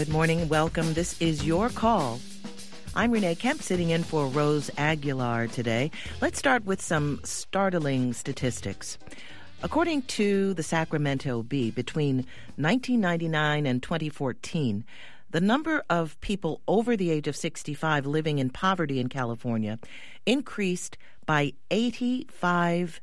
Good morning. Welcome. This is Your Call. I'm Renee Kemp, sitting in for Rose Aguilar today. Let's start with some startling statistics. According to the Sacramento Bee, between 1999 and 2014, the number of people over the age of 65 living in poverty in California increased by 85%.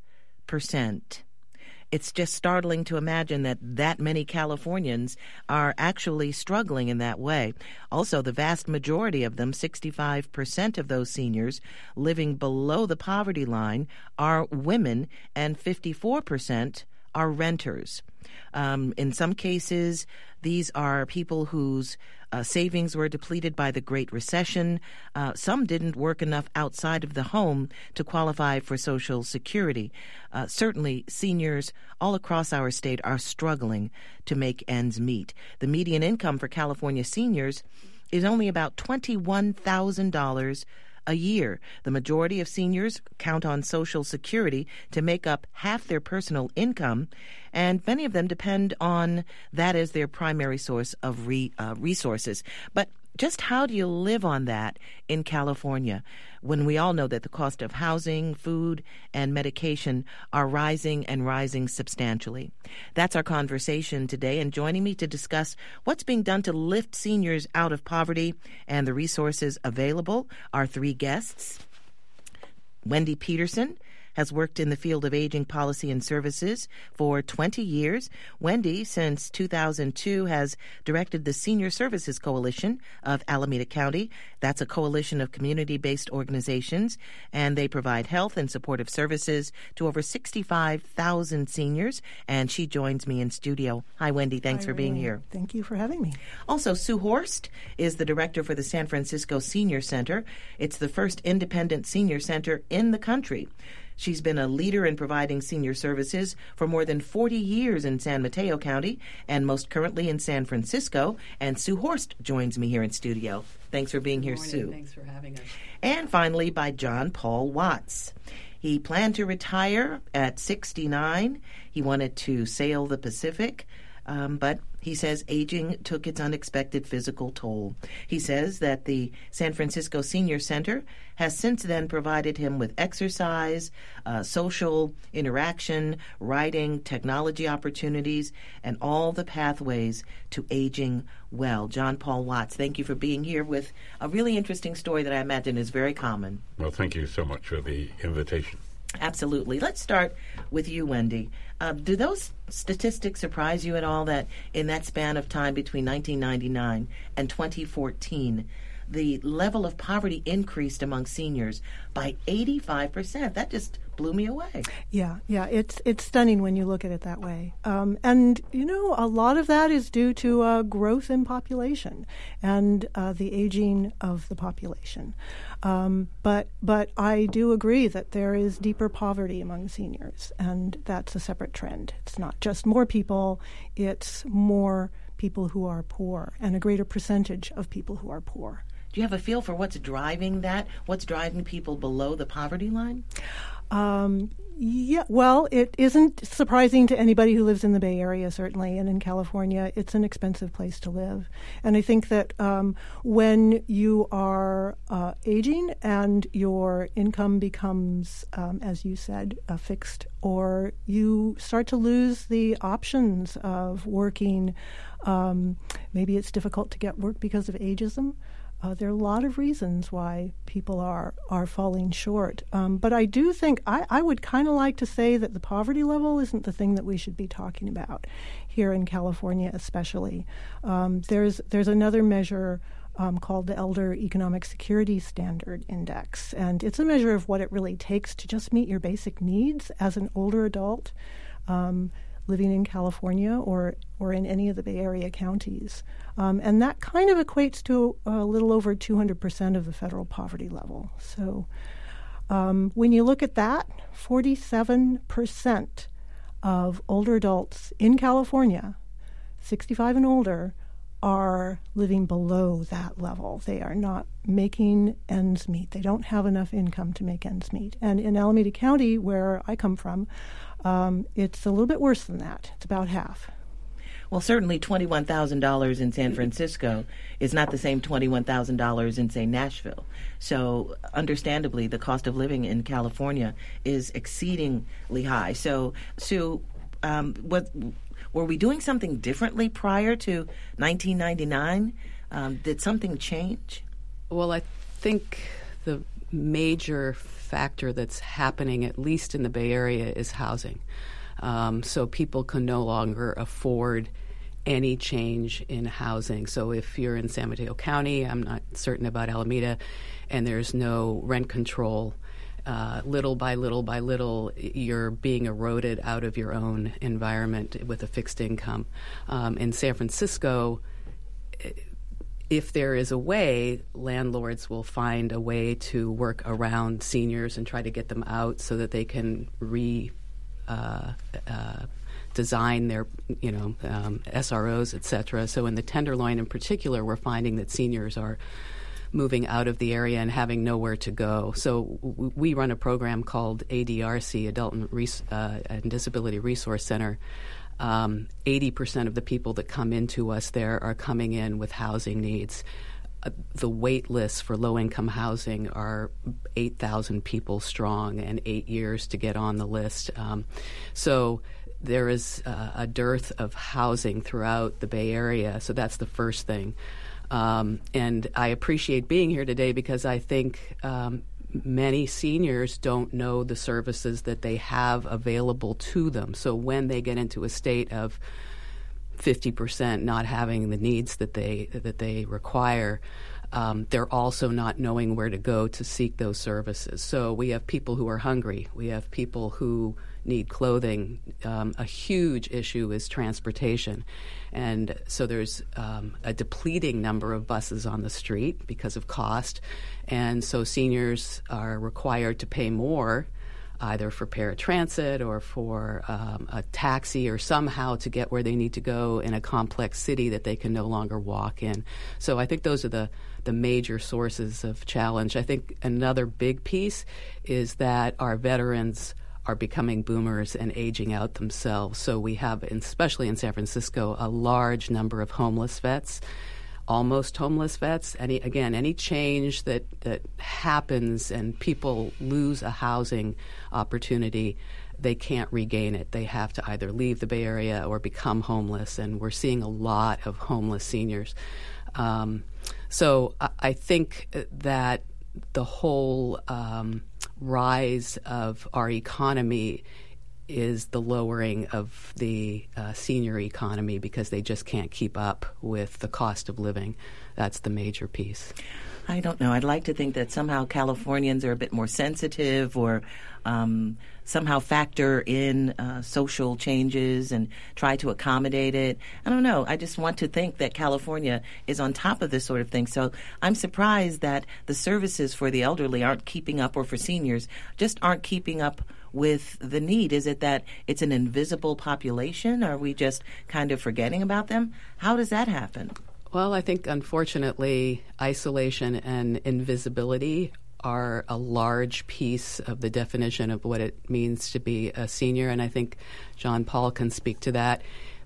It's just startling to imagine that many Californians are actually struggling in that way. Also, the vast majority of them, 65% of those seniors living below the poverty line, are women, and 54% are renters. In some cases, these are people whose savings were depleted by the Great Recession. Some didn't work enough outside of the home to qualify for Social Security. Certainly, seniors all across our state are struggling to make ends meet. The median income for California seniors is only about $21,000 a year. The majority of seniors count on Social Security to make up half their personal income, and many of them depend on that as their primary source of resources. But just how do you live on that in California when we all know that the cost of housing, food, and medication are rising and rising substantially? That's our conversation today, and joining me to discuss what's being done to lift seniors out of poverty and the resources available are three guests. Wendy Peterson has worked in the field of aging policy and services for 20 years. Wendy, since 2002, has directed the Senior Services Coalition of Alameda County. That's a coalition of community-based organizations, and they provide health and supportive services to over 65,000 seniors, and she joins me in studio. Hi, Wendy. Thanks for being here. Thank you for having me. Also, Sue Horst is the director for the San Francisco Senior Center. It's the first independent senior center in the country. She's been a leader in providing senior services for more than 40 years in San Mateo County and most currently in San Francisco. And Sue Horst joins me here in studio. Thanks for being here, Sue. Thanks for having us. And finally, by John Paul Watts. He planned to retire at 69. He wanted to sail the Pacific, but he says aging took its unexpected physical toll. He says that the San Francisco Senior Center has since then provided him with exercise, social interaction, writing, technology opportunities, and all the pathways to aging well. John Paul Watts, thank you for being here with a really interesting story that I imagine is very common. Well, thank you so much for the invitation. Absolutely. Let's start with you, Wendy. Do those statistics surprise you at all that in that span of time between 1999 and 2014, the level of poverty increased among seniors by 85%? That just blew me away. Yeah, it's stunning when you look at it that way. And, a lot of that is due to growth in population and the aging of the population. But I do agree that there is deeper poverty among seniors, and that's a separate trend. It's not just more people, it's more people who are poor and a greater percentage of people who are poor. Do you have a feel for what's driving that? What's driving people below the poverty line? Yeah, well, it isn't surprising to anybody who lives in the Bay Area, certainly, and in California, it's an expensive place to live. And I think that when you are aging and your income becomes, as you said, fixed, or you start to lose the options of working, maybe it's difficult to get work because of ageism. There are a lot of reasons why people are falling short. But I do think I would kind of like to say that the poverty level isn't the thing that we should be talking about here in California especially. There's another measure called the Elder Economic Security Standard Index, and it's a measure of what it really takes to just meet your basic needs as an older adult living in California or in any of the Bay Area counties. And that kind of equates to a little over 200% of the federal poverty level. So when you look at that, 47% of older adults in California, 65 and older, are living below that level. They are not making ends meet. They don't have enough income to make ends meet. And in Alameda County, where I come from, it's a little bit worse than that. It's about half. Well, certainly $21,000 in San Francisco is not the same $21,000 in, say, Nashville. So, understandably, the cost of living in California is exceedingly high. So, Sue, were we doing something differently prior to 1999? Did something change? Well, I think the major factor that's happening, at least in the Bay Area, is housing. So people can no longer afford any change in housing. So if you're in San Mateo County, I'm not certain about Alameda, and there's no rent control, little by little by little, you're being eroded out of your own environment with a fixed income. In San Francisco, if there is a way, landlords will find a way to work around seniors and try to get them out so that they can design their, SROs, et cetera. So in the Tenderloin in particular, we're finding that seniors are moving out of the area and having nowhere to go. So we run a program called ADRC, Adult and Disability Resource Center. 80% of the people that come into us there are coming in with housing needs. The wait lists for low-income housing are 8,000 people strong and 8 years to get on the list. So there is a dearth of housing throughout the Bay Area, so that's the first thing. And I appreciate being here today because I think many seniors don't know the services that they have available to them. So when they get into a state of 50% not having the needs that they require, they're also not knowing where to go to seek those services. So we have people who are hungry. We have people who need clothing. A huge issue is transportation. And so there's a depleting number of buses on the street because of cost. And so seniors are required to pay more, either for paratransit or for a taxi or somehow to get where they need to go in a complex city that they can no longer walk in. So I think those are the major sources of challenge. I think another big piece is that our veterans are becoming boomers and aging out themselves. So we have, especially in San Francisco, a large number of homeless vets, almost homeless vets. Any change that happens and people lose a housing opportunity, they can't regain it. They have to either leave the Bay Area or become homeless, and we're seeing a lot of homeless seniors. So I think that the whole rise of our economy is the lowering of the senior economy because they just can't keep up with the cost of living. That's the major piece. I don't know. I'd like to think that somehow Californians are a bit more sensitive or somehow factor in social changes and try to accommodate it. I don't know. I just want to think that California is on top of this sort of thing. So I'm surprised that the services for the elderly aren't keeping up, or for seniors just aren't keeping up with the need. Is it that it's an invisible population? Are we just kind of forgetting about them? How does that happen? Well, I think, unfortunately, isolation and invisibility are a large piece of the definition of what it means to be a senior, and I think John Paul can speak to that.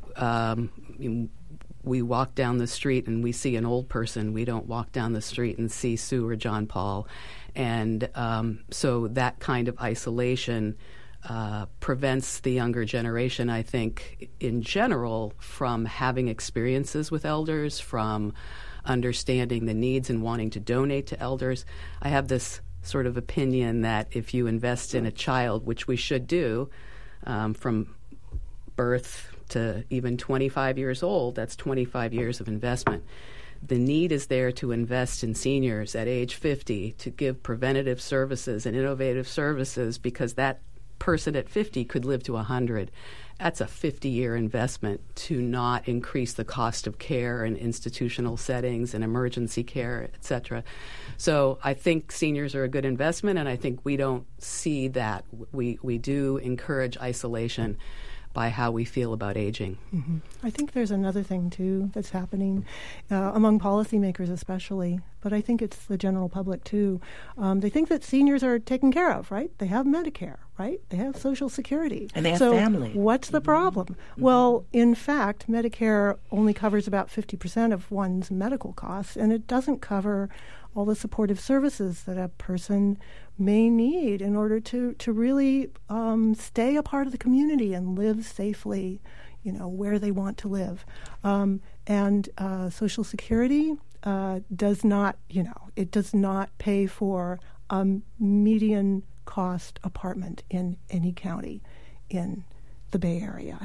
We walk down the street and we see an old person. We don't walk down the street and see Sue or John Paul. And so that kind of isolation prevents the younger generation, I think, in general, from having experiences with elders, from understanding the needs and wanting to donate to elders. I have this sort of opinion that if you invest in a child, which we should do, from birth to even 25 years old, that's 25 years of investment. The need is there to invest in seniors at age 50 to give preventative services and innovative services, because that person at 50 could live to 100. That's a 50-year investment to not increase the cost of care in institutional settings and emergency care, et cetera. So I think seniors are a good investment, and I think we don't see that. We do encourage isolation by how we feel about aging. Mm-hmm. I think there's another thing, too, that's happening among policymakers especially, but I think it's the general public, too. They think that seniors are taken care of, right? They have Medicare. right? They have Social Security. And they have so family. What's the problem? Well, in fact, Medicare only covers about 50% of one's medical costs, and it doesn't cover all the supportive services that a person may need in order to really stay a part of the community and live safely, where they want to live. And Social Security does not, it does not pay for a median cost apartment in any county in the Bay Area.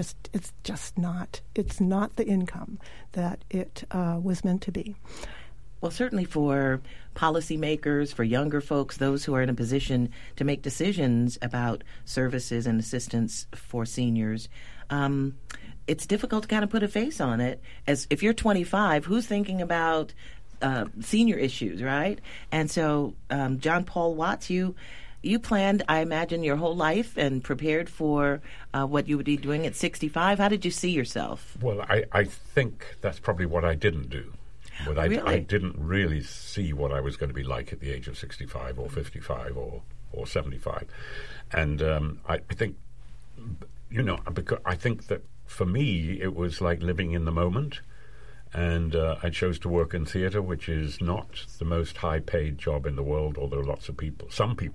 It's not the income that it was meant to be. Well, certainly for policymakers, for younger folks, those who are in a position to make decisions about services and assistance for seniors, it's difficult to kind of put a face on it. As if you're 25, who's thinking about senior issues, right? And so, John Paul Watts, you planned, I imagine, your whole life and prepared for what you would be doing at 65. How did you see yourself? Well, I think that's probably what I didn't do. But Really? I didn't really see what I was going to be like at the age of 65 or 55 or 75. And I think, because I think that for me it was like living in the moment. And I chose to work in theatre, which is not the most high-paid job in the world, although lots of people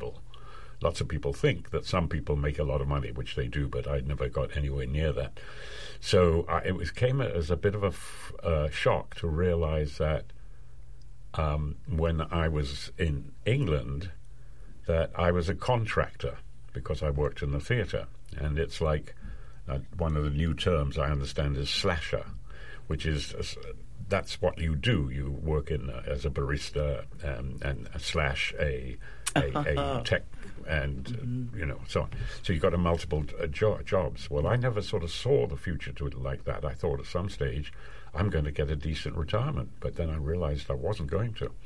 think that some people make a lot of money, which they do, but I never got anywhere near that. So it came as a bit of a shock to realize that when I was in England, that I was a contractor because I worked in the theatre. And it's like one of the new terms I understand is slasher, which is that's what you do. You work in as a barista and slash a tech and so on. So you've got a multiple jobs. Well, I never sort of saw the future to it like that. I thought at some stage I'm going to get a decent retirement, but then I realized I wasn't going to.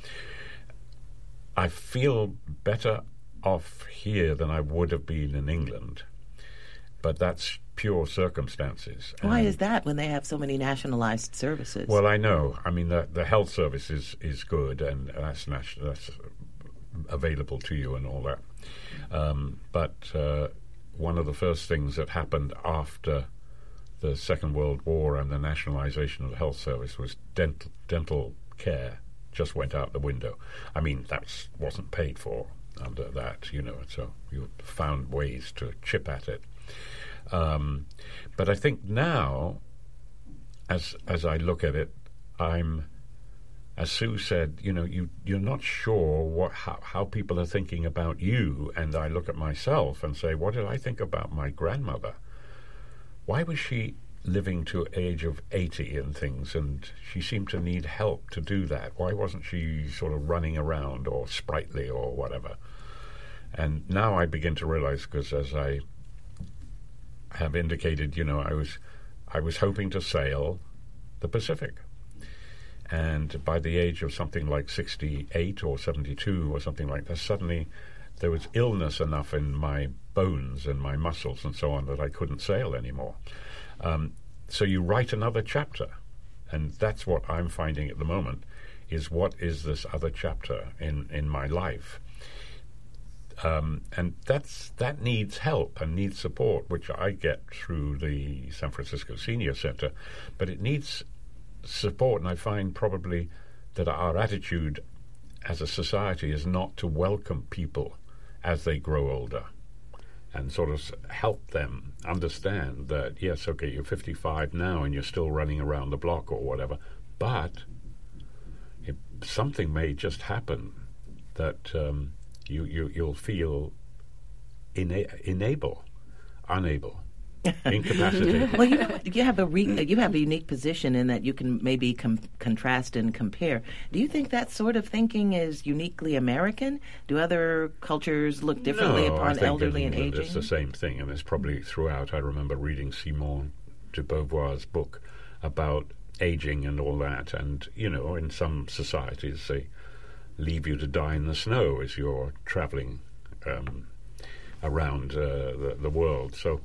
I feel better off here than I would have been in England, but that's pure circumstances. Why is that when they have so many nationalized services? Well, I know. I mean, the health service is good, and that's available to you and all that. But one of the first things that happened after the Second World War and the nationalization of the health service was dental care just went out the window. I mean, that wasn't paid for under that, so you found ways to chip at it. But I think now, as I look at it, as Sue said, you're not sure how people are thinking about you. And I look at myself and say, what did I think about my grandmother? Why was she living to age of 80 and things, and she seemed to need help to do that? Why wasn't she sort of running around or sprightly or whatever? And now I begin to realize, because as I have indicated, I was hoping to sail the Pacific. And by the age of something like 68 or 72 or something like that, suddenly there was illness enough in my bones and my muscles and so on that I couldn't sail anymore. So you write another chapter, and that's what I'm finding at the moment, is what is this other chapter in my life? And that needs help and needs support, which I get through the San Francisco Senior Center, but it needs support, and I find probably that our attitude as a society is not to welcome people as they grow older and sort of help them understand that, yes, okay, you're 55 now and you're still running around the block or whatever, but something may just happen that you'll feel unable, incapacitated. Well, you have a unique position in that you can maybe contrast and compare. Do you think that sort of thinking is uniquely American? Do other cultures look differently upon elderly and aging? It's the same thing, and it's probably throughout. I remember reading Simone de Beauvoir's book about aging and all that, and in some societies they leave you to die in the snow as you're traveling around the world. So.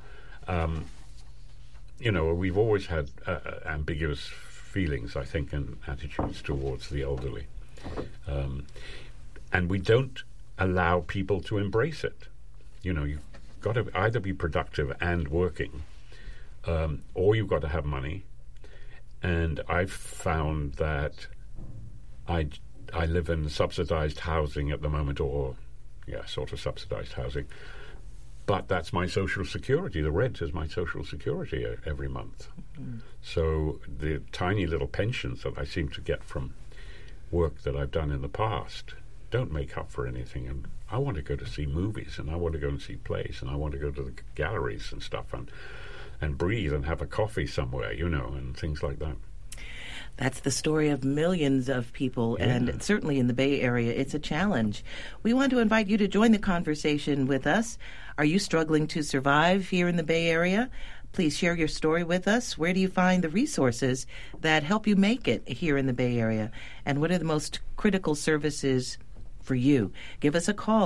We've always had ambiguous feelings, I think, and attitudes towards the elderly. And we don't allow people to embrace it. got to either be productive and working, or you've got to have money. And I've found that I live in subsidized housing at the moment, or sort of subsidized housing. But that's my social security. The rent is my social security every month. Mm-hmm. So the tiny little pensions that I seem to get from work that I've done in the past don't make up for anything. And I want to go to see movies, and I want to go and see plays, and I want to go to the galleries and stuff, and breathe and have a coffee somewhere, and things like that. That's the story of millions of people, and certainly in the Bay Area, it's a challenge. We want to invite you to join the conversation with us. Are you struggling to survive here in the Bay Area? Please share your story with us. Where do you find the resources that help you make it here in the Bay Area? And what are the most critical services for you? Give us a call,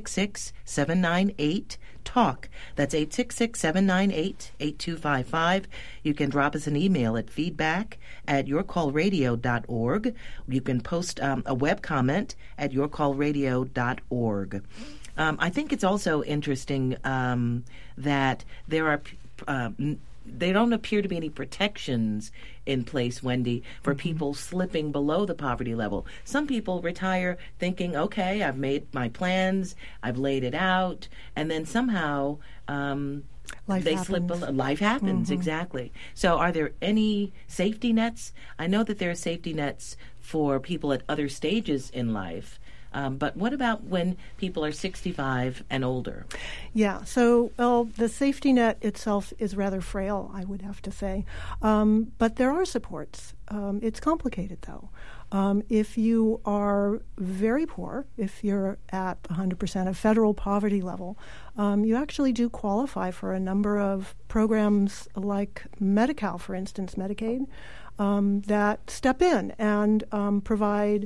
866-798-TALK. That's 866-798-8255. You can drop us an email at feedback@yourcallradio.org. You can post a web comment at yourcallradio.org. I think it's also interesting that there are there don't appear to be any protections in place, Wendy, for people slipping below the poverty level. Some people retire thinking, okay, I've made my plans, I've laid it out, and then somehow they slip below. Life happens, exactly. So are there any safety nets? I know that there are safety nets for people at other stages in life. But what about when people are 65 and older? Yeah, so, the safety net itself is rather frail, I would have to say. But there are supports. It's complicated, though. If you are very poor, if you're at 100% of federal poverty level, you actually do qualify for a number of programs like Medi-Cal, for instance, Medicaid, that step in and provide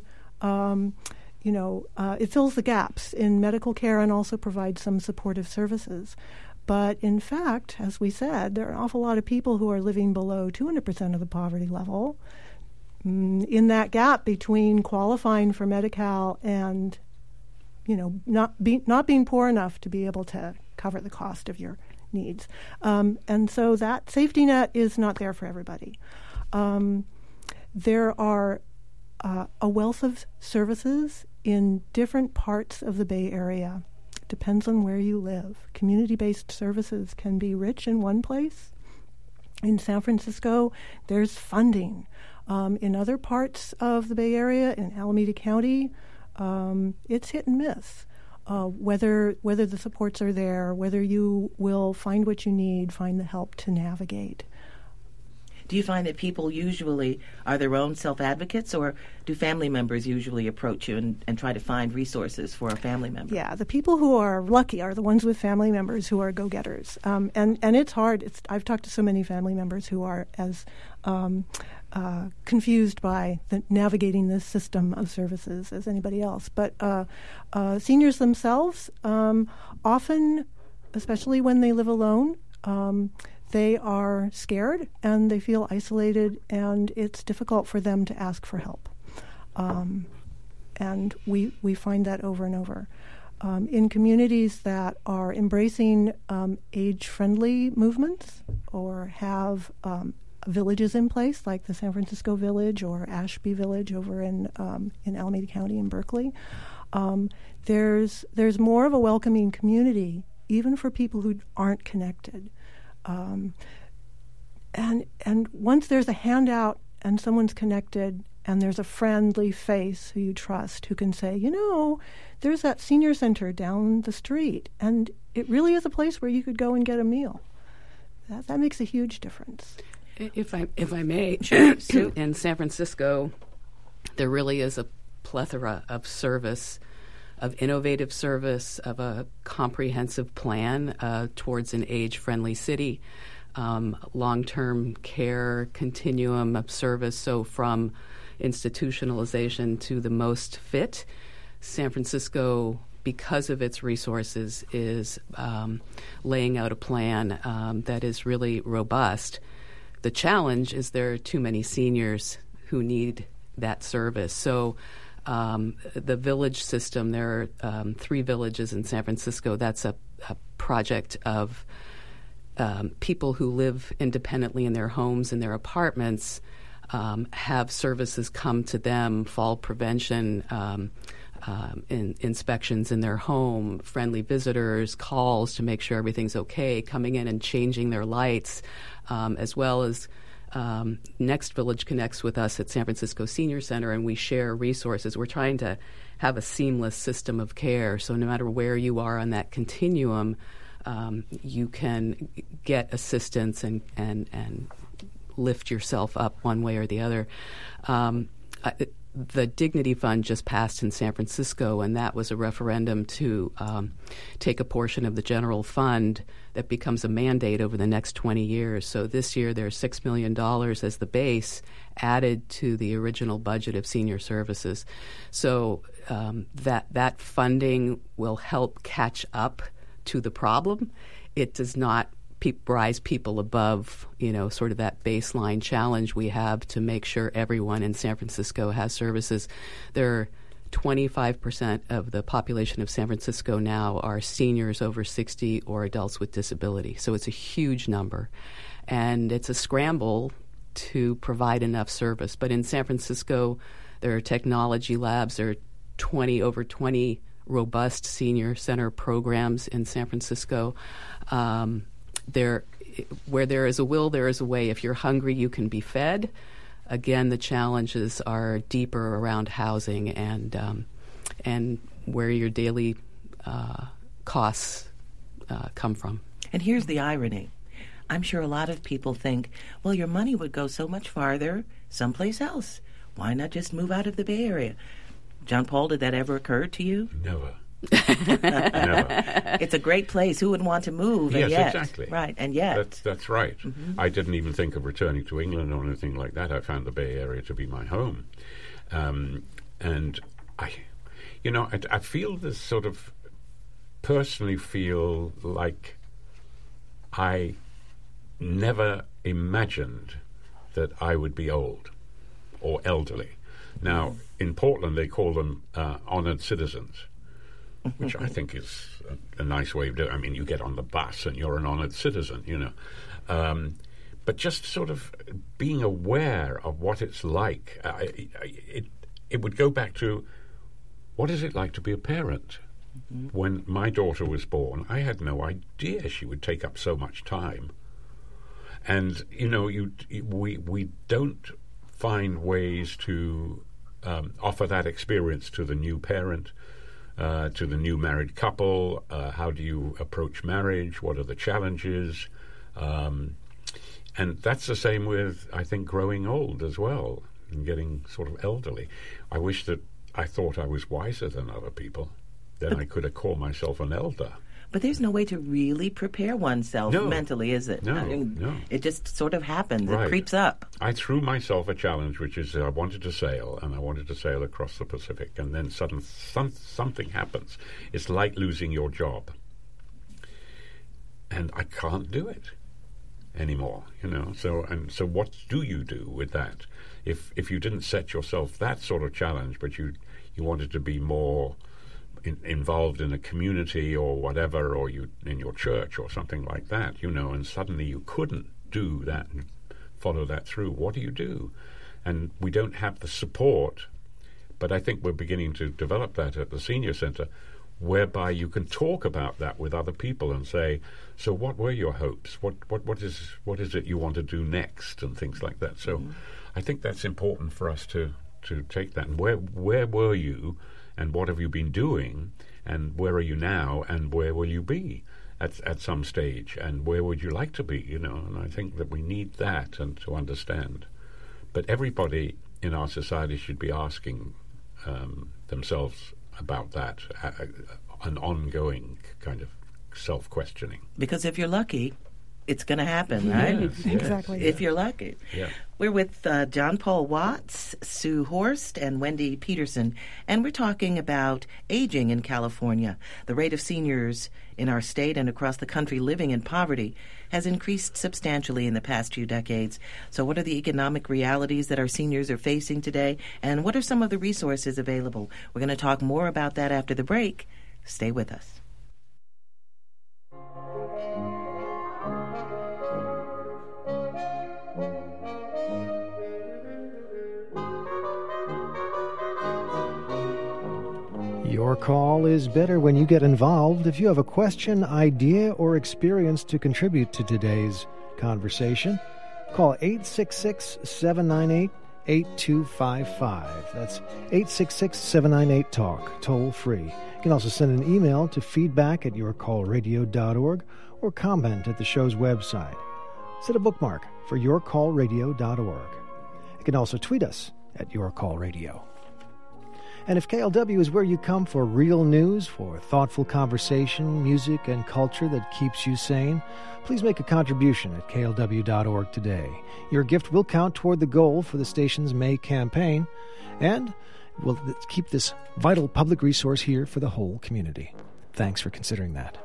it fills the gaps in medical care and also provides some supportive services. But in fact, as we said, there are an awful lot of people who are living below 200% of the poverty level. In that gap between qualifying for Medi-Cal and, not being poor enough to be able to cover the cost of your needs. And so that safety net is not there for everybody. There are a wealth of services in different parts of the Bay Area. Depends on where you live. Community-based services can be rich in one place. In San Francisco, there's funding. In other parts of the Bay Area, in Alameda County, it's hit and miss. Whether the supports are there, whether you will find what you need, find the help to navigate. Do you find that people usually are their own self-advocates, or do family members usually approach you and try to find resources for a family member? Yeah, the people who are lucky are the ones with family members who are go-getters. And it's hard. I've talked to so many family members who are as confused by navigating this system of services as anybody else. But seniors themselves, often, especially when they live alone, they are scared and they feel isolated, and it's difficult for them to ask for help. And we find that over and over. In communities that are embracing age-friendly movements or have villages in place, like the San Francisco Village or Ashby Village over in Alameda County in Berkeley, there's more of a welcoming community, even for people who aren't connected. And once there's a handout and someone's connected and there's a friendly face who you trust who can say, there's that senior center down the street, and it really is a place where you could go and get a meal. That makes a huge difference. If I may, in San Francisco, there really is a plethora of service, of innovative service, of a comprehensive plan towards an age-friendly city, long-term care continuum of service, so from institutionalization to the most fit. San Francisco, because of its resources, is laying out a plan that is really robust. The challenge is there are too many seniors who need that service. So The village system, there are 3 villages in San Francisco. That's a project of people who live independently in their homes and their apartments, have services come to them, fall prevention, inspections in their home, friendly visitors, calls to make sure everything's okay, coming in and changing their lights, as well as Next Village connects with us at San Francisco Senior Center, and we share resources. We're trying to have a seamless system of care, so no matter where you are on that continuum, you can get assistance and lift yourself up one way or the other. The Dignity Fund just passed in San Francisco, and that was a referendum to take a portion of the general fund that becomes a mandate over the next 20 years. So this year there's $6 million as the base added to the original budget of senior services. So that funding will help catch up to the problem. It does not rise people above, sort of that baseline challenge we have to make sure everyone in San Francisco has services. There are 25% of the population of San Francisco now are seniors over 60 or adults with disability. So it's a huge number. And it's a scramble to provide enough service. But in San Francisco, there are technology labs. There are over 20 robust senior center programs in San Francisco. Where there is a will, there is a way. If you're hungry, you can be fed. Again, the challenges are deeper around housing and where your daily costs come from. And here's the irony. I'm sure a lot of people think, well, your money would go so much farther someplace else. Why not just move out of the Bay Area? John Paul, did that ever occur to you? Never. It's a great place. Who wouldn't want to move? Yes, and yet, exactly. Right, and yet. That's right. Mm-hmm. I didn't even think of returning to England or anything like that. I found the Bay Area to be my home. And I feel this sort of, personally feel like I never imagined that I would be old or elderly. Now, in Portland, they call them honored citizens, which I think is a nice way of doing it. I mean, you get on the bus and you're an honored citizen, But just sort of being aware of what it's like, it would go back to, what is it like to be a parent? Mm-hmm. When my daughter was born, I had no idea she would take up so much time. And, we don't find ways to offer that experience to the new parent, to the new married couple. How do you approach marriage? What are the challenges? And that's the same with, I think, growing old as well and getting sort of elderly. I wish that I thought I was wiser than other people. Then I could have called myself an elder. But there's no way to really prepare oneself mentally, is it? No. It just sort of happens. Right. It creeps up. I threw myself a challenge, which is I wanted to sail, and I wanted to sail across the Pacific, and then suddenly something happens. It's like losing your job. And I can't do it anymore, So what do you do with that? If you didn't set yourself that sort of challenge, but you wanted to be more involved in a community or whatever, or you in your church or something like that, and suddenly you couldn't do that and follow that through. What do you do? And we don't have the support, but I think we're beginning to develop that at the Senior Center, whereby you can talk about that with other people and say, so what were your hopes? What is it you want to do next, and things like that. So I think that's important for us to take that. And where were you? And what have you been doing, and where are you now, and where will you be at some stage, and where would you like to be, And I think that we need that and to understand. But everybody in our society should be asking themselves about that, an ongoing kind of self-questioning. Because if you're lucky, it's going to happen, right? Yes, Exactly. If you're lucky. Yeah. We're with John Paul Watts, Sue Horst, and Wendy Peterson, and we're talking about aging in California. The rate of seniors in our state and across the country living in poverty has increased substantially in the past few decades. So what are the economic realities that our seniors are facing today, and what are some of the resources available? We're going to talk more about that after the break. Stay with us. Your call is better when you get involved. If you have a question, idea, or experience to contribute to today's conversation, call 866-798-8255. That's 866-798-TALK, toll free. You can also send an email to feedback@yourcallradio.org or comment at the show's website. Set a bookmark for yourcallradio.org. You can also tweet us at yourcallradio. And if KLW is where you come for real news, for thoughtful conversation, music, and culture that keeps you sane, please make a contribution at klw.org today. Your gift will count toward the goal for the station's May campaign, and will keep this vital public resource here for the whole community. Thanks for considering that.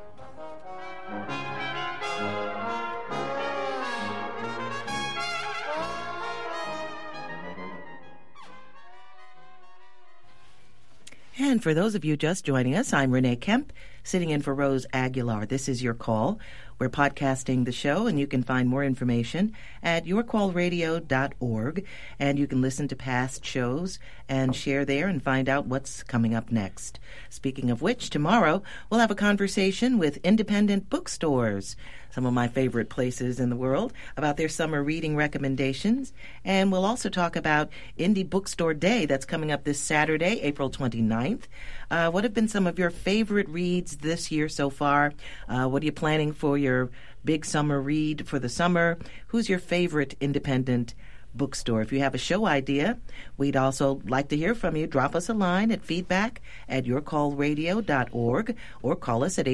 And for those of you just joining us, I'm Renee Kemp, sitting in for Rose Aguilar. This is Your Call. We're podcasting the show, and you can find more information at yourcallradio.org, and you can listen to past shows and share there and find out what's coming up next. Speaking of which, tomorrow we'll have a conversation with independent bookstores, some of my favorite places in the world, about their summer reading recommendations. And we'll also talk about Indie Bookstore Day that's coming up this Saturday, April 29th. What have been some of your favorite reads this year so far? What are you planning for your big summer read for the summer? Who's your favorite independent bookstore? If you have a show idea, we'd also like to hear from you. Drop us a line at feedback@yourcallradio.org or call us at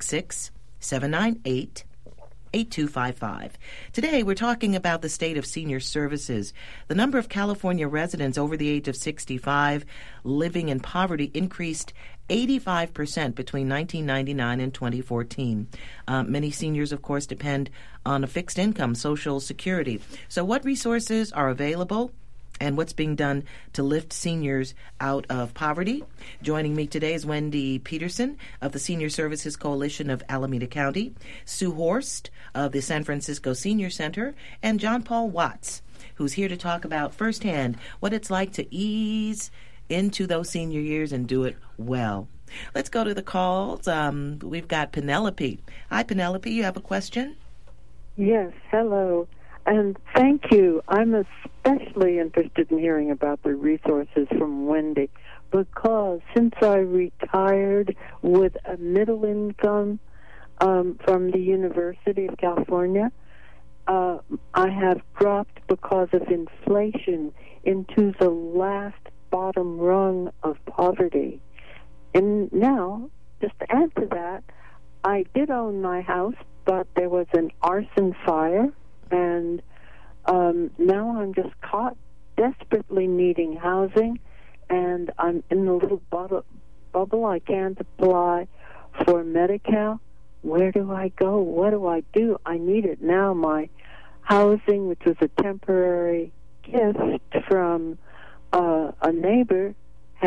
866-798-8255. Today, we're talking about the state of senior services. The number of California residents over the age of 65 living in poverty increased 85% between 1999 and 2014. Many seniors, of course, depend on a fixed income, Social Security. So what resources are available and what's being done to lift seniors out of poverty? Joining me today is Wendy Peterson of the Senior Services Coalition of Alameda County, Sue Horst of the San Francisco Senior Center, and John Paul Watts, who's here to talk about firsthand what it's like to ease into those senior years and do it well. Let's go to the calls. We've got Penelope. Hi, Penelope. You have a question? Yes, hello. And thank you. I'm especially interested in hearing about the resources from Wendy because since I retired with a middle income from the University of California, I have dropped because of inflation into the last bottom rung of poverty. And now, just to add to that, I did own my house, but there was an arson fire, and now I'm just caught desperately needing housing, and I'm in the little bubble. I can't apply for Medi-Cal. Where do I go? What do I do? I need it now. My housing, which was a temporary gift from a neighbor,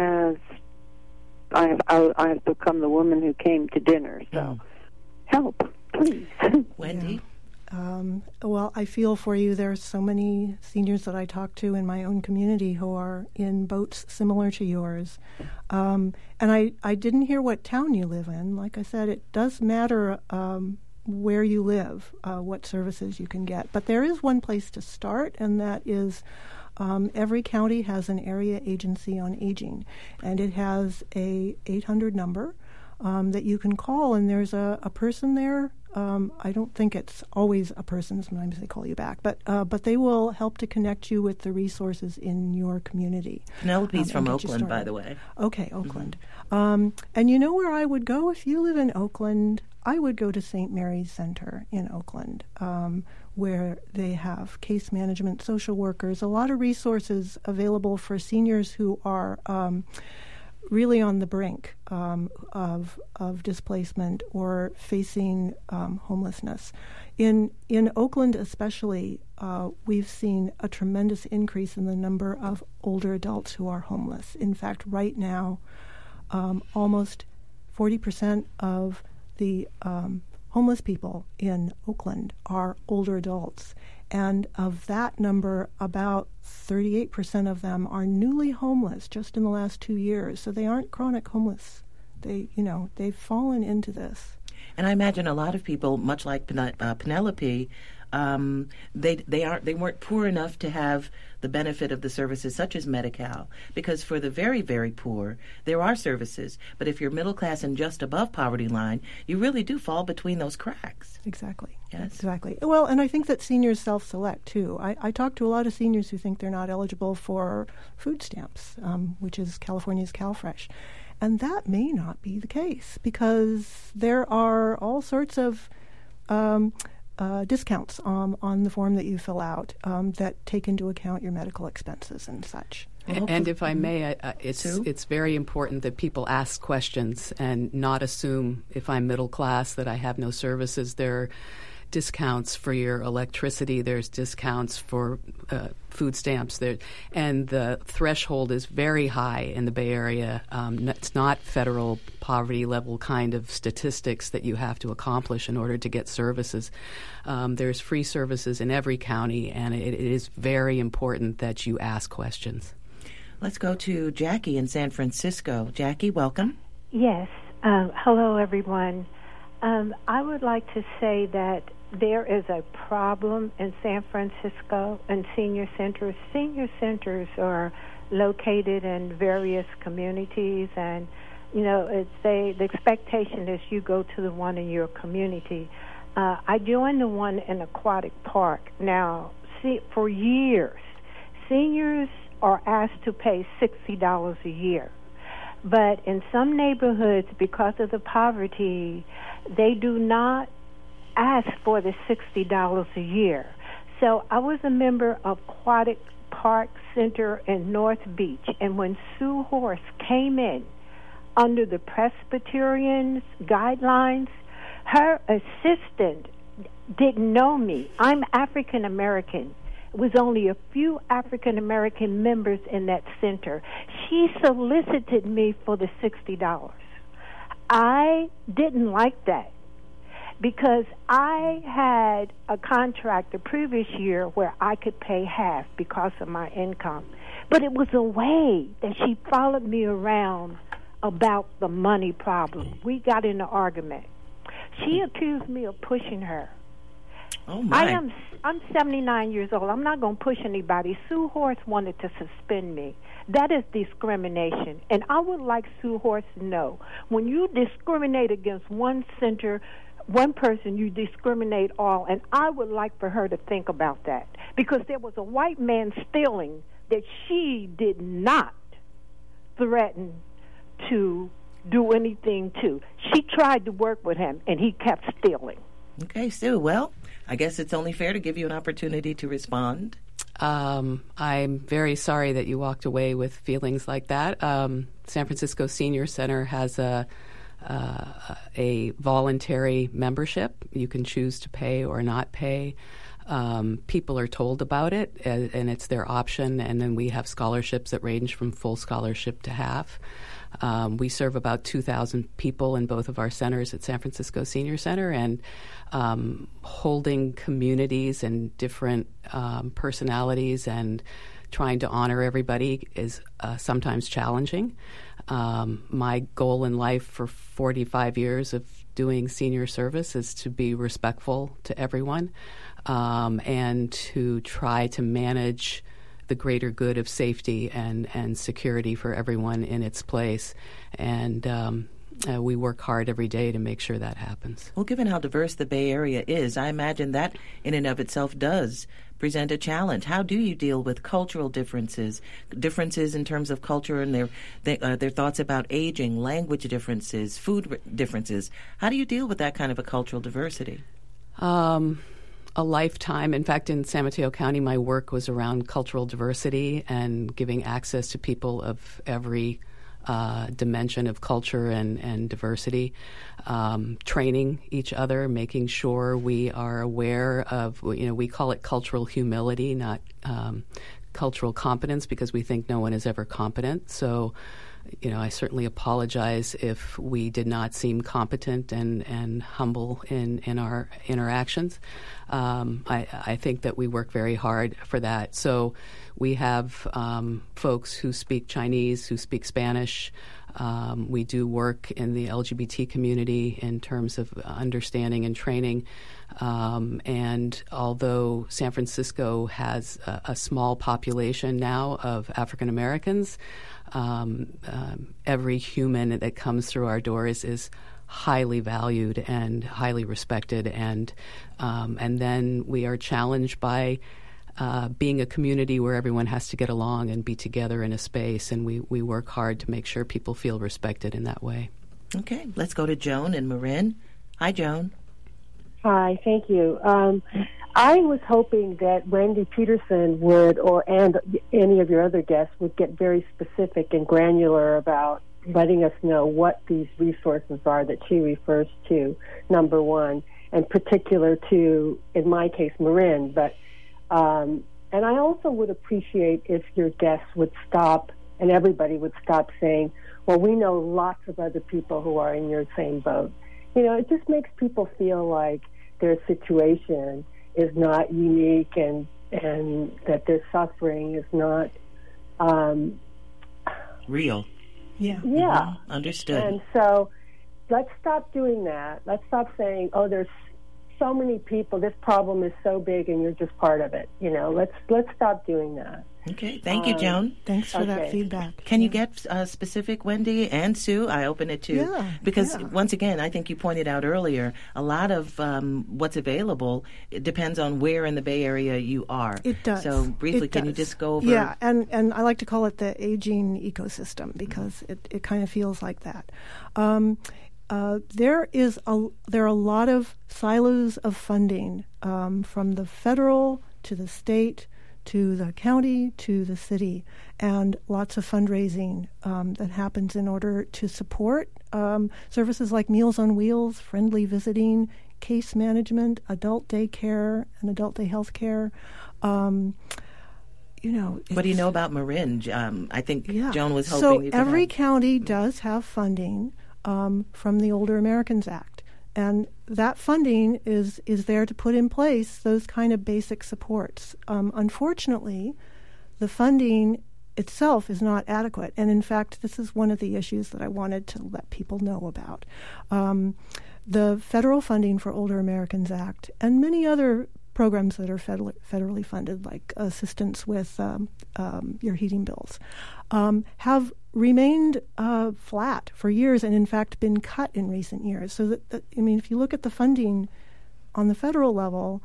I have become the woman who came to dinner. So help, please. Wendy? Well, I feel for you. There are so many seniors that I talk to in my own community who are in boats similar to yours. And I didn't hear what town you live in. Like I said, it does matter where you live, what services you can get. But there is one place to start, and that is every county has an area agency on aging, and it has a 800 number that you can call, and there's a person there. I don't think it's always a person. Sometimes they call you back, but they will help to connect you with the resources in your community. Penelope's from Oakland, by the way. Okay, Oakland. And you know where I would go if you live in Oakland? I would go to St. Mary's Center in Oakland, where they have case management, social workers, a lot of resources available for seniors who are really on the brink of displacement or facing homelessness. In Oakland especially, we've seen a tremendous increase in the number of older adults who are homeless. In fact, right now, almost 40% of the homeless people in Oakland are older adults. And of that number, about 38% of them are newly homeless just in the last 2 years. So they aren't chronic homeless. They've fallen into this. And I imagine a lot of people, much like Penelope, they weren't poor enough to have the benefit of the services such as Medi-Cal, because for the very, very poor, there are services. But if you're middle class and just above poverty line, you really do fall between those cracks. Exactly. Yes. Exactly. Well, and I think that seniors self-select, too. I talk to a lot of seniors who think they're not eligible for food stamps, which is California's CalFresh. And that may not be the case, because there are all sorts of discounts on the form that you fill out that take into account your medical expenses and such. And if I may, it's very important that people ask questions and not assume, if I'm middle class, that I have no services. There are discounts for your electricity. There's discounts for food stamps. And the threshold is very high in the Bay Area. It's not federal poverty level kind of statistics that you have to accomplish in order to get services. There's free services in every county, and it is very important that you ask questions. Let's go to Jackie in San Francisco. Jackie, welcome. Yes. Hello, everyone. I would like to say that there is a problem in San Francisco and senior centers. Senior centers are located in various communities, and the expectation is you go to the one in your community. I joined the one in Aquatic Park. Now, for years, seniors are asked to pay $60 a year. But in some neighborhoods, because of the poverty, they do not ask for the $60 a year. So I was a member of Aquatic Park Center in North Beach, and when Sue Horse came in under the Presbyterians guidelines, her assistant didn't know me. I'm African American. It was only a few African American members in that center. She solicited me for the $60. I didn't like that, because I had a contract the previous year where I could pay half because of my income. But it was a way that she followed me around about the money problem. We got in an argument. She accused me of pushing her. Oh, my. I'm 79 years old. I'm not going to push anybody. Sue Horse wanted to suspend me. That is discrimination. And I would like Sue Horse to know, when you discriminate against one center, one person, you discriminate all. And I would like for her to think about that, because there was a white man stealing that she did not threaten to do anything to. She tried to work with him, and he kept stealing. Okay, Sue. Well, I guess it's only fair to give you an opportunity to respond. I'm very sorry that you walked away with feelings like that. San Francisco Senior Center has a voluntary membership. You can choose to pay or not pay. People are told about it, and it's their option. And then we have scholarships that range from full scholarship to half. We serve about 2,000 people in both of our centers at San Francisco Senior Center, and holding communities and different personalities and trying to honor everybody is sometimes challenging. My goal in life for 45 years of doing senior service is to be respectful to everyone and to try to manage the greater good of safety and security for everyone in its place. And we work hard every day to make sure that happens. Well, given how diverse the Bay Area is, I imagine that in and of itself does present a challenge. How do you deal with cultural differences in terms of culture and their thoughts about aging, language differences, food differences? How do you deal with that kind of a cultural diversity? A lifetime. In fact, in San Mateo County, my work was around cultural diversity and giving access to people of every dimension of culture and diversity, training each other, making sure we are aware of, we call it cultural humility, not cultural competence, because we think no one is ever competent. So, I certainly apologize if we did not seem competent and humble in our interactions. I think that we work very hard for that. So we have folks who speak Chinese, who speak Spanish. We do work in the LGBT community in terms of understanding and training. And although San Francisco has a small population now of African Americans, every human that comes through our doors is highly valued and highly respected, and then we are challenged by being a community where everyone has to get along and be together in a space, and we work hard to make sure people feel respected in that way. Okay, let's go to Joan in Marin. Hi, Joan. Hi, thank you. I was hoping that Wendy Peterson and any of your other guests would get very specific and granular about letting us know what these resources are that she refers to, number one, and particular to, in my case, Marin. But and I also would appreciate if your guests would stop and everybody would stop saying, well, we know lots of other people who are in your same boat. It just makes people feel like their situation is not unique and that their suffering is not real. Yeah. Mm-hmm. Understood. And so let's stop doing that. Let's stop saying, oh, there's so many people, this problem is so big and you're just part of it. Let's stop doing that. Okay. Thank you, Joan. Thanks for that feedback. Can you get specific, Wendy and Sue? I open it to because once again, I think you pointed out earlier, a lot of what's available, it depends on where in the Bay Area you are. It does. So briefly, can you just go over? Yeah, and I like to call it the aging ecosystem because it kind of feels like that. There are a lot of silos of funding from the federal to the state to the county to the city, and lots of fundraising that happens in order to support services like Meals on Wheels, friendly visiting, case management, adult daycare, and adult day health care. What do you know about Marin? I think Joan was hoping so you could every help. county does have funding from the Older Americans Act. And that funding is there to put in place those kind of basic supports. Unfortunately, the funding itself is not adequate. And in fact, this is one of the issues that I wanted to let people know about. The federal funding for Older Americans Act and many other programs that are federally funded, like assistance with your heating bills, have remained flat for years and, in fact, been cut in recent years. So, if you look at the funding on the federal level,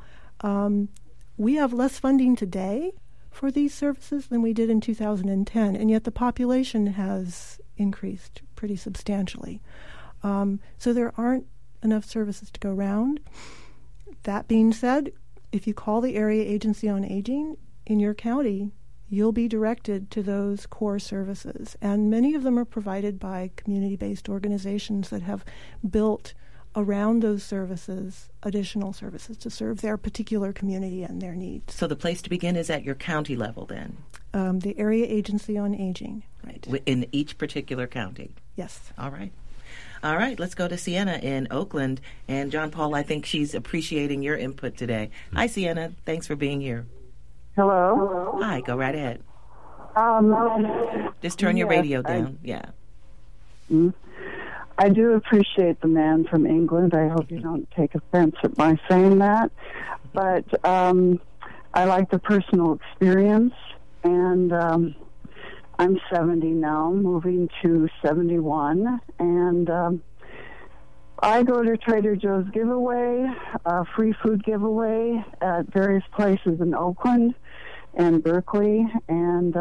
we have less funding today for these services than we did in 2010, and yet the population has increased pretty substantially. So there aren't enough services to go around. That being said, if you call the Area Agency on Aging in your county, you'll be directed to those core services. And many of them are provided by community-based organizations that have built around those services additional services to serve their particular community and their needs. So the place to begin is at your county level then? The Area Agency on Aging. Right. In each particular county? Yes. All right, let's go to Sienna in Oakland. And John Paul, I think she's appreciating your input today. Hi, Sienna. Thanks for being here. Hello. Hi, go right ahead. Just turn your radio down. I do appreciate the man from England. I hope you don't take offense at my saying that. But I like the personal experience. And I'm 70 now, moving to 71. And I go to Trader Joe's giveaway, free food giveaway at various places in Oakland and Berkeley, and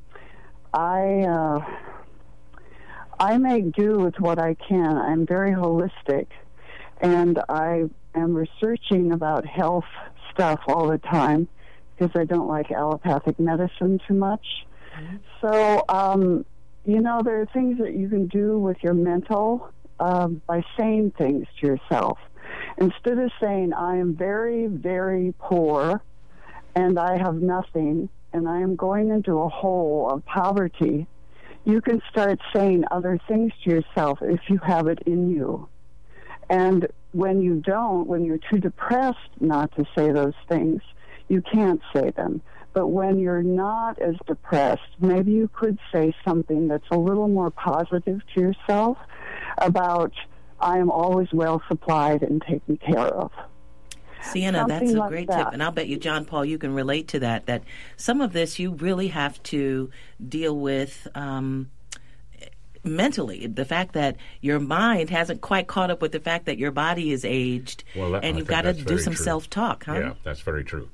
I make do with what I can. I'm very holistic, and I am researching about health stuff all the time because I don't like allopathic medicine too much. Mm-hmm. So, there are things that you can do with your mental by saying things to yourself. Instead of saying, I am very, very poor and I have nothing and I am going into a hole of poverty, you can start saying other things to yourself if you have it in you. And when you don't, when you're too depressed not to say those things, you can't say them. But when you're not as depressed, maybe you could say something that's a little more positive to yourself about, I am always well supplied and taken care of. Sienna, Something that's a like great that. tip. And I'll bet you, John Paul, you can relate to that some of this you really have to deal with mentally. The fact that your mind hasn't quite caught up with the fact that your body is aged, and you've got to do some self-talk, huh? Yeah, that's very true.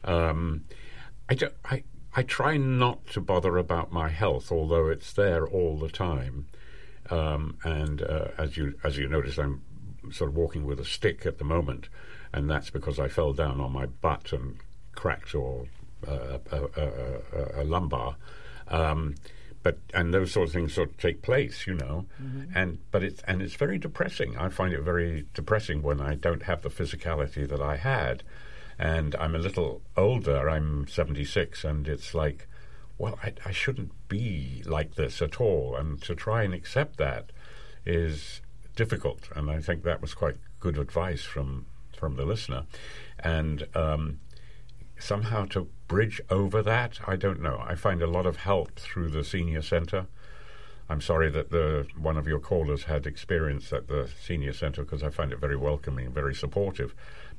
I try not to bother about my health, although it's there all the time. As you notice, I'm sort of walking with a stick at the moment, and that's because I fell down on my butt and cracked a lumbar. And those sort of things sort of take place, Mm-hmm. But it's very depressing. I find it very depressing when I don't have the physicality that I had. And I'm a little older, I'm 76, and it's like, well, I shouldn't be like this at all. And to try and accept that is difficult. And I think that was quite good advice from the listener. And somehow to bridge over that, I don't know. I find a lot of help through the senior center. I'm sorry that one of your callers had experience at the senior center, because I find it very welcoming, very supportive.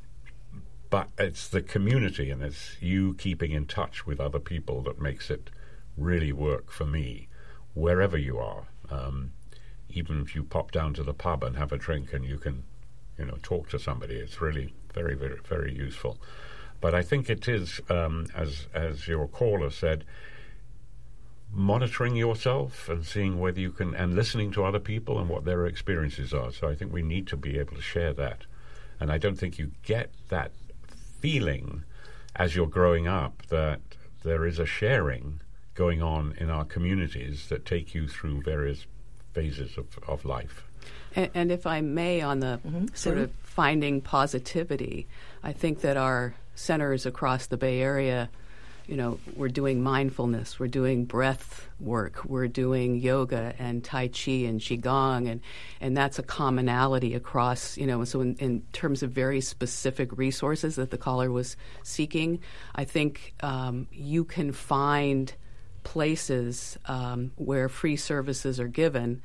But it's the community and it's you keeping in touch with other people that makes it really work for me, wherever you are. Even if you pop down to the pub and have a drink and you can, talk to somebody, it's really very, very, very useful. But I think it is, as your caller said, monitoring yourself and seeing whether you can, and listening to other people and what their experiences are. So I think we need to be able to share that. And I don't think you get that feeling as you're growing up that there is a sharing going on in our communities that take you through various phases of life. And if I may, on the sort of finding positivity, I think that our centers across the Bay Area, we're doing mindfulness, we're doing breath work, we're doing yoga and Tai Chi and Qigong, and that's a commonality across, so in terms of very specific resources that the caller was seeking, I think you can find places where free services are given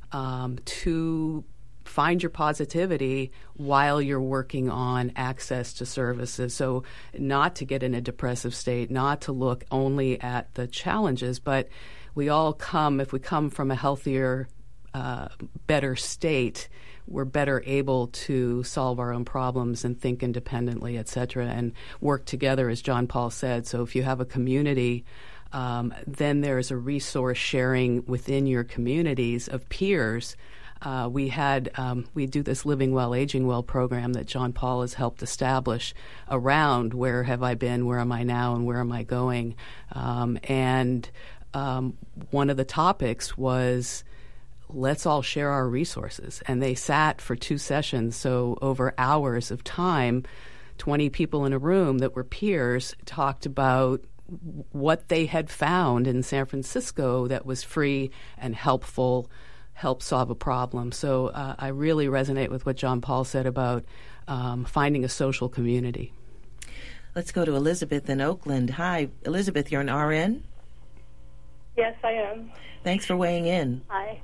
to find your positivity while you're working on access to services. So not to get in a depressive state, not to look only at the challenges, but we all if we come from a healthier, better state, we're better able to solve our own problems and think independently, et cetera, and work together, as John Paul said. So if you have a community, then there's a resource sharing within your communities of peers. We do this Living Well, Aging Well program that John Paul has helped establish around where have I been, where am I now, and where am I going. And one of the topics was, let's all share our resources. And they sat for 2 sessions, so over hours of time, 20 people in a room that were peers talked about what they had found in San Francisco that was free and helpful, help solve a problem. So I really resonate with what John Paul said about finding a social community. Let's go to Elizabeth in Oakland. Hi, Elizabeth, you're an RN? Yes, I am. Thanks for weighing in. Hi.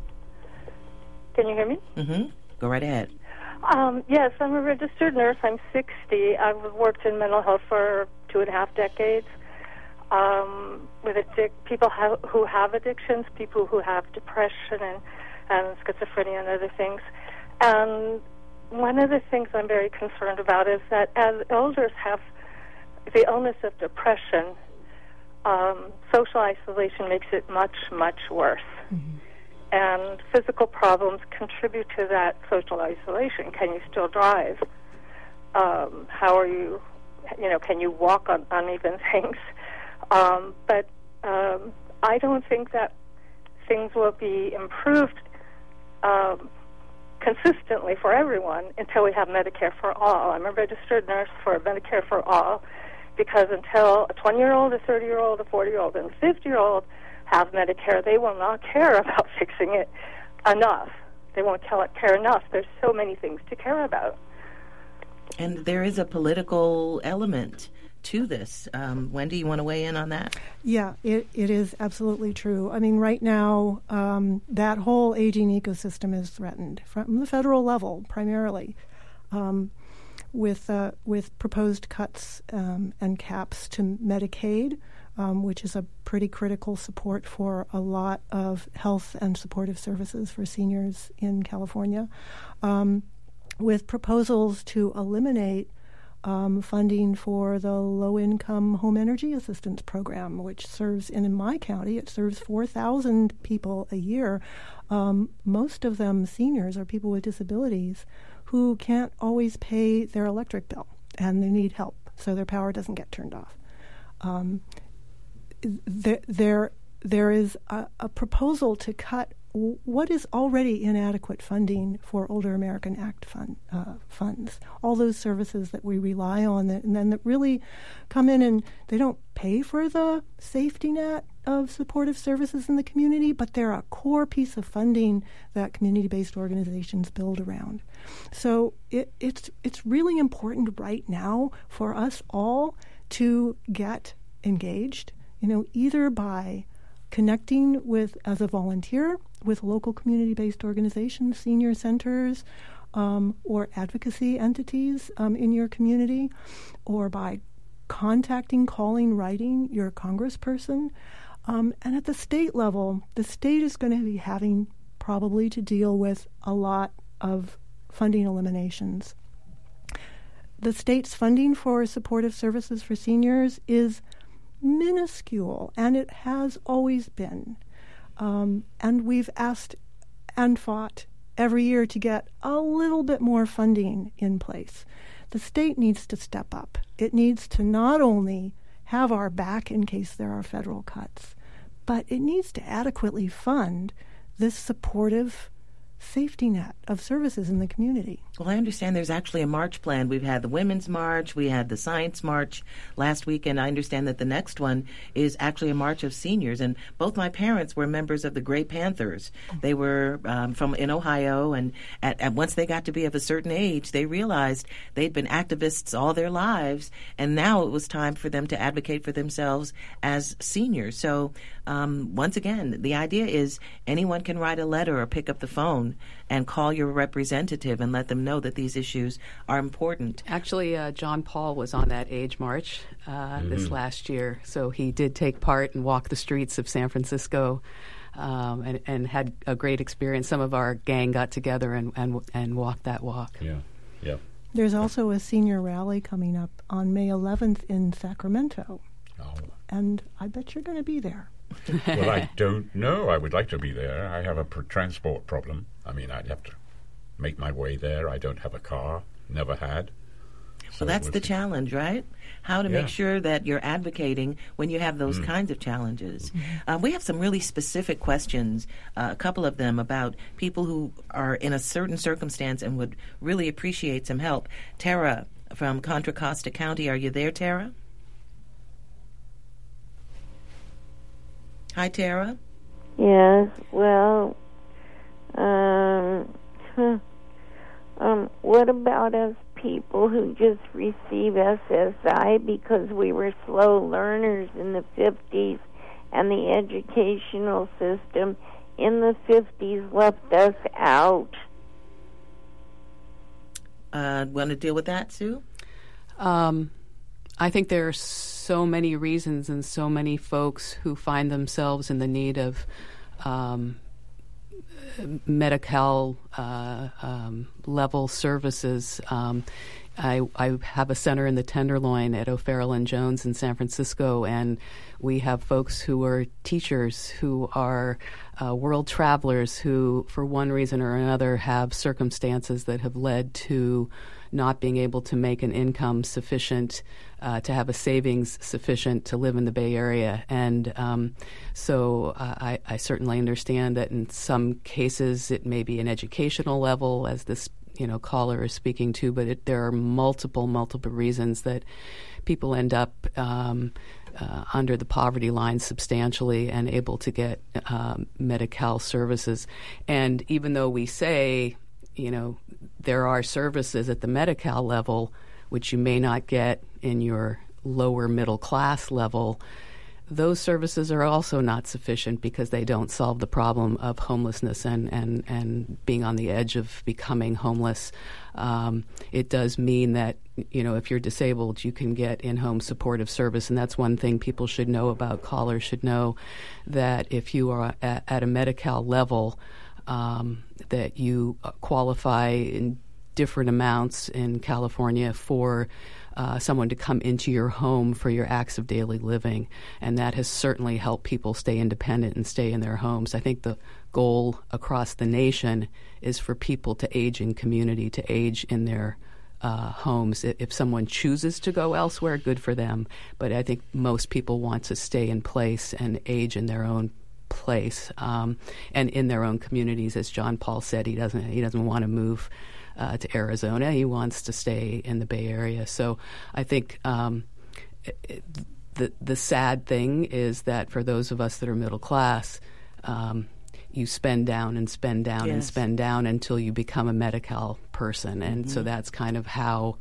Can you hear me? Mm-hmm. Go right ahead. Yes, I'm a registered nurse. I'm 60. I've worked in mental health for 2.5 decades. With people who have addictions, people who have depression and schizophrenia and other things. And one of the things I'm very concerned about is that as elders have the illness of depression, social isolation makes it much, much worse. Mm-hmm. And physical problems contribute to that social isolation. Can you still drive? How are you, can you walk on uneven things? But I don't think that things will be improved consistently for everyone until we have Medicare for all. I'm a registered nurse for Medicare for all, because until a 20-year-old, a 30-year-old, a 40-year-old, and a 50-year-old have Medicare, they will not care about fixing it enough. They won't care enough. There's so many things to care about. And there is a political element to this. Wendy, you want to weigh in on that? Yeah, it is absolutely true. I mean, right now, that whole aging ecosystem is threatened from the federal level, primarily, with proposed cuts and caps to Medicaid, which is a pretty critical support for a lot of health and supportive services for seniors in California, with proposals to eliminate funding for the low-income home energy assistance program, which serves, and in my county, it serves 4,000 people a year. Most of them seniors or people with disabilities who can't always pay their electric bill, and they need help, so their power doesn't get turned off. There is a proposal to cut what is already inadequate funding for Older American Act funds, all those services that we rely on and then that really come in and they don't pay for the safety net of supportive services in the community, but they're a core piece of funding that community-based organizations build around. So it's really important right now for us all to get engaged, either by connecting with, as a volunteer, with local community-based organizations, senior centers, or advocacy entities in your community, or by contacting, calling, writing your congressperson. And at the state level, the state is going to be having probably to deal with a lot of funding eliminations. The state's funding for supportive services for seniors is minuscule, and it has always been. And we've asked and fought every year to get a little bit more funding in place. The state needs to step up. It needs to not only have our back in case there are federal cuts, but it needs to adequately fund this supportive safety net of services in the community. Well, I understand there's actually a march planned. We've had the Women's March, we had the Science March last week, and I understand that the next one is actually a march of seniors. And both my parents were members of the Gray Panthers. They were in Ohio, and at once they got to be of a certain age, they realized they'd been activists all their lives, and now it was time for them to advocate for themselves as seniors. So once again, the idea is anyone can write a letter or pick up the phone and call your representative and let them know that these issues are important. Actually, John Paul was on that age march this last year, so he did take part and walk the streets of San Francisco and had a great experience. Some of our gang got together and walked that walk. Yeah. There's also a senior rally coming up on May 11th in Sacramento, and I bet you're going to be there. Well, I don't know. I would like to be there. I have a transport problem. I mean, I'd have to make my way there. I don't have a car, never had. So that's the challenge, right? How to make sure that you're advocating when you have those kinds of challenges. We have some really specific questions, a couple of them about people who are in a certain circumstance and would really appreciate some help. Tara from Contra Costa County, are you there, Tara? Hi, Tara. Yes, well, what about us people who just receive SSI because we were slow learners in the 50s and the educational system in the 50s left us out? Want to deal with that, Sue? I think there are so many reasons and so many folks who find themselves in the need of Medi-Cal level services. I have a center in the Tenderloin at O'Farrell and Jones in San Francisco, and we have folks who are teachers, who are world travelers, who, for one reason or another, have circumstances that have led to not being able to make an income sufficient to have a savings sufficient to live in the Bay Area. And so I certainly understand that in some cases it may be an educational level, as this caller is speaking to, but there are multiple reasons that people end up under the poverty line substantially and able to get Medi-Cal services. And even though we say, there are services at the Medi-Cal level which you may not get in your lower middle class level, those services are also not sufficient because they don't solve the problem of homelessness and being on the edge of becoming homeless. It does mean that, if you're disabled, you can get in-home supportive service, and that's one thing people should know about. Callers should know that if you are at a Medi-Cal level, that you qualify in different amounts in California for someone to come into your home for your acts of daily living. And that has certainly helped people stay independent and stay in their homes. I think the goal across the nation is for people to age in community, to age in their homes. If someone chooses to go elsewhere, good for them. But I think most people want to stay in place and age in their own place and in their own communities. As John Paul said, he doesn't want to move to Arizona. He wants to stay in the Bay Area. So I think the sad thing is that for those of us that are middle class, you spend down and spend down and spend down until you become a Medi-Cal person. And so that's kind of how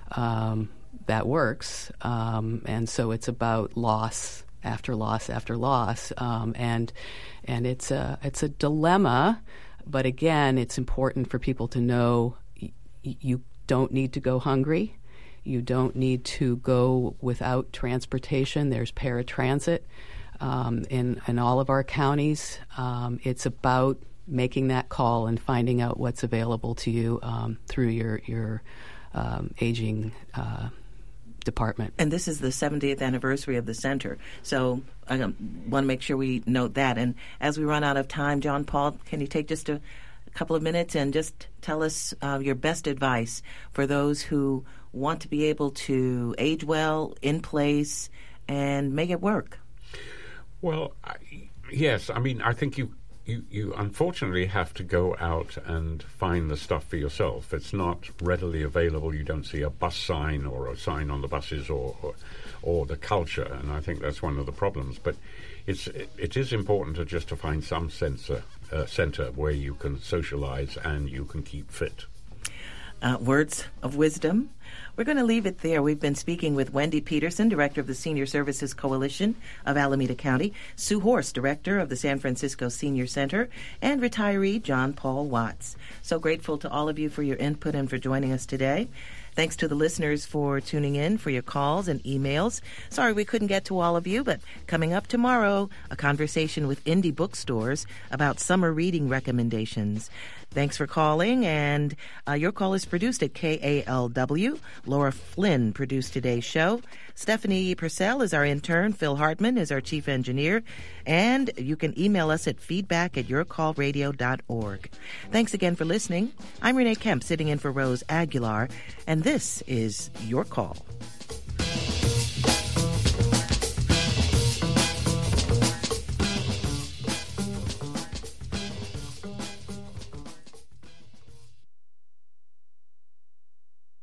that works. And so it's about loss after loss after loss. And it's a dilemma. But again, it's important for people to know you don't need to go hungry. You don't need to go without transportation. There's paratransit in all of our counties. It's about making that call and finding out what's available to you through your aging department. And this is the 70th anniversary of the center. So I want to make sure we note that. And as we run out of time, John Paul, can you take just a couple of minutes and just tell us your best advice for those who want to be able to age well, in place, and make it work? Well, yes. I mean, I think you unfortunately have to go out and find the stuff for yourself. It's not readily available. You don't see a bus sign or a sign on the buses or the culture, and I think that's one of the problems. But it is important to find some center where you can socialize and you can keep fit. Words of wisdom. We're going to leave it there. We've been speaking with Wendy Peterson, Director of the Senior Services Coalition of Alameda County, Sue Horst, Director of the San Francisco Senior Center, and retiree John Paul Watts. So grateful to all of you for your input and for joining us today. Thanks to the listeners for tuning in, for your calls and emails. Sorry we couldn't get to all of you, but coming up tomorrow, a conversation with indie bookstores about summer reading recommendations. Thanks for calling, and your call is produced at KALW. Laura Flynn produced today's show. Stephanie Purcell is our intern. Phil Hartman is our chief engineer. And you can email us at feedback@yourcallradio.org. Thanks again for listening. I'm Renee Kemp, sitting in for Rose Aguilar, and this is Your Call.